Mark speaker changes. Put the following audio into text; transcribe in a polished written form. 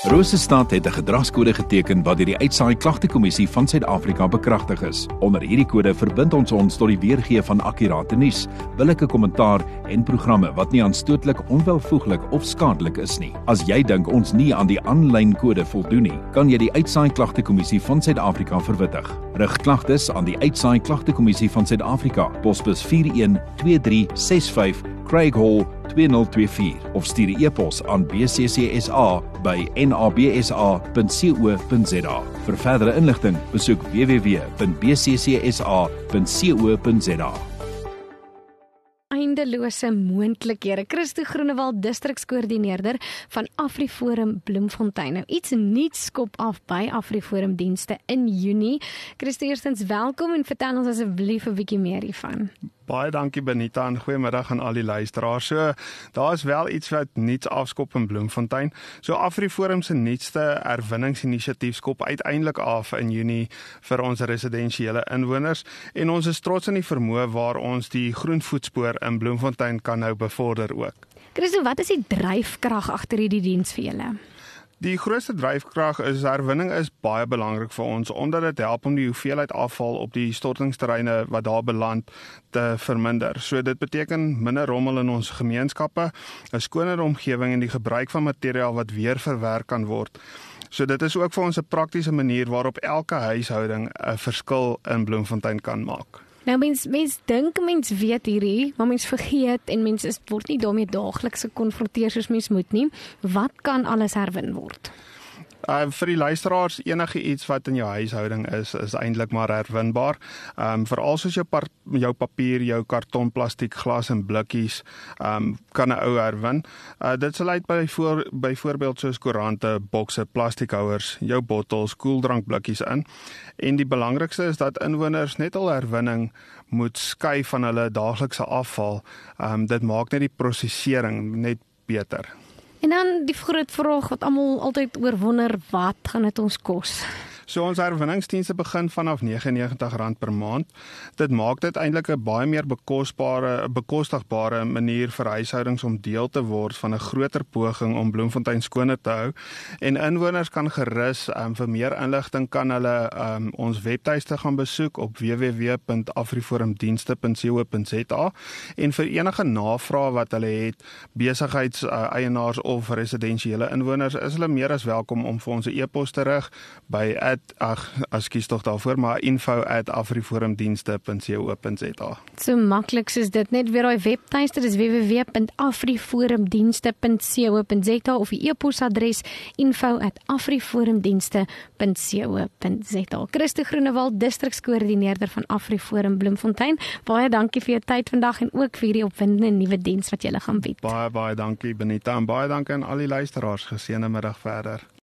Speaker 1: Rosestad het 'n gedragskode geteken wat deur die Uitsaai Klagtekommissie van Suid-Afrika bekragtig is. Onder hierdie kode verbind ons tot die weergee van akkurate nuus, billike kommentaar en programme wat nie aanstootlik, onwelvoeglik of skadelik is nie. As jy dink ons nie aan die aanlyn kode voldoen nie, kan jy die Uitsaai Klagtekommissie van Suid-Afrika verwittig. Rig klagtes aan die Uitsaai Klagtekommissie van Suid-Afrika, posbus 412365, Craig Hall 2024 of stuur 'n e-pos aan bccsa@nabsa.co.za. Vir verdere inligting, besoek www.bccsa.co.za.
Speaker 2: Eindelose moontlikhede. Christo Groenewald, distrikskoördineerder van AfriForum Bloemfontein. Nou iets nuuts skop af by AfriForum dienste in Junie. Christo, eerstens welkom en vertel ons asseblief 'n bietjie meer hiervan.
Speaker 3: Baie dankie Benita en goeiemiddag aan al die luisteraars. So, daar is wel iets wat nuuts afskop in Bloemfontein. So AfriForum se nuutste herwinningsinisiatief skop uiteindelik af in Junie vir ons residensiële inwoners en ons is trots in die vermoë waar ons die groen voetspoor in Bloemfontein kan nou bevorder ook.
Speaker 2: Christo, wat is die dryfkrag agter hierdie diens vir julle?
Speaker 3: Die grootste dryfkrag is herwinning is baie belangrik vir ons omdat dit help om die hoeveelheid afval op die stortingsterreine wat daar beland te verminder. So dit beteken minder rommel in ons gemeenskappe, 'n skoner omgewing en die gebruik van materiaal wat weer verwerk kan word. So dit is ook vir ons 'n praktiese manier waarop elke huishouding 'n verskil in Bloemfontein kan maak.
Speaker 2: Nou mens dink mens weet hierdie, maar mens vergeet en mens word nie daarmee daagliks gekonfronteer soos mens moet nie. Wat kan alles herwin word?
Speaker 3: Vir die luisteraars, enige iets wat in jou huishouding is eintlik maar herwinbaar. Veral soos jou papier, jou karton, plastiek, glas en blikkies kan 'n ou herwin. Dit sal uit byvoorbeeld soos koerante, bokse, plastiekhouers, jou bottels, koeldrankblikkies in. En die belangrikste is dat inwoners net al herwinning moet skei van hulle daaglikse afval. Dit maak net die prosesering net beter.
Speaker 2: En dan die groot vraag wat almal altyd oor wonder, wat gaan dit ons kos?
Speaker 3: So ons herwinningsdienste begin vanaf R99 per maand. Dit maak dit eintlik 'n baie meer bekostigbare manier vir huishoudings om deel te word van 'n groter poging om Bloemfontein skoner te hou. En inwoners kan gerus vir meer inligting kan hulle ons webtuiste gaan besoek op www.afriforumdienste.co.za en vir enige navrae wat hulle het, besigheidseienaars of residensiële inwoners, is hulle meer as welkom om vir ons 'n e-pos te rig by info@afriforumdienste.co.za.
Speaker 2: So maklik soos dit, net weer daai webtuiste, dis www.afriforumdienste.co.za of die e-posadres info@afriforumdienste.co.za. Christo Groenewald, distrikskoördineerder van AfriForum Bloemfontein. Baie dankie vir jou tyd vandag en ook vir hierdie opwindende nuwe diens wat jy gaan bied.
Speaker 3: Baie dankie Benita en baie dankie aan al die luisteraars. Geseënde middag verder.